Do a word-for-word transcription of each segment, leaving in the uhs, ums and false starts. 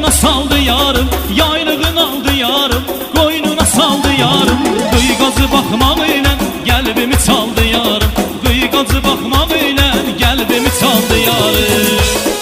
Koynuna saldı yarım, yaylığın aldı yarım. Koynuna saldı yarım, kıygazı bakmaq ilə qəlbimi çaldı yarım. Kıygazı bakmaq ilə qəlbimi çaldı yarım.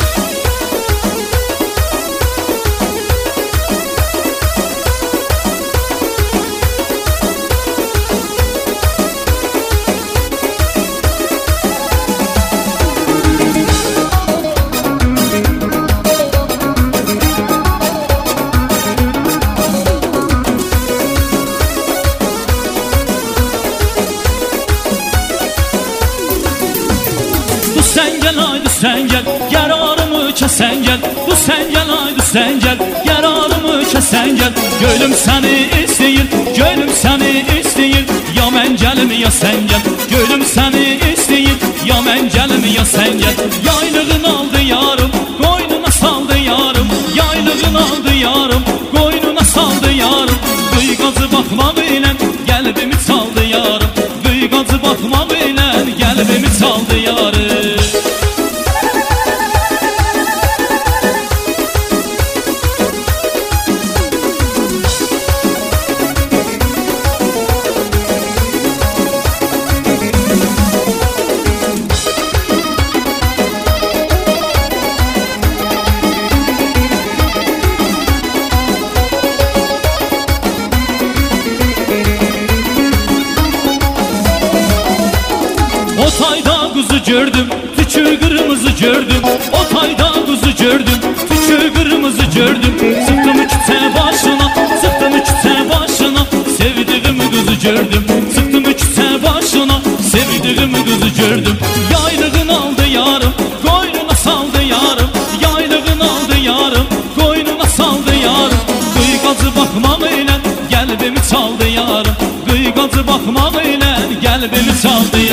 Sen gel haydi sen gel, yararımı kesen gel. Bu sen gel haydi sen gel, yararımı kesen gel. Gönlüm seni isteyir, gönlüm seni isteyir. Ya mən gəlim ya sen gel. Gönlüm seni isteyir, ya mən gəlim ya sen gel. Yaylığın aldı yarım, koynuna saldı yarım. Yaylığın aldı yarım, koynuna saldı yarım. Kıygazı bakmaq ilə qəlbimi çaldı yarım. Kıygazı bakmaq ilə qəlbimi çaldı yarım. O tayda kuzu gördüm, tükü kırmızı gördüm. O tayda kuzu gördüm, tükü kırmızı gördüm. Sıktım küçe başına, sıktım küçe başına. Sevdiğim kuzu gördüm, sıktım küçe başına. Sevdiğim kuzu gördüm. Yaylığın aldı yarım, koynuna saldı yarım. Yaylığın aldı yarım, koynuna saldı yarım. Kıygazı bakmaq ilə qəlbimi çaldı yarım. Kıygazı bakmaq ilə qəlbimi çaldı yarım.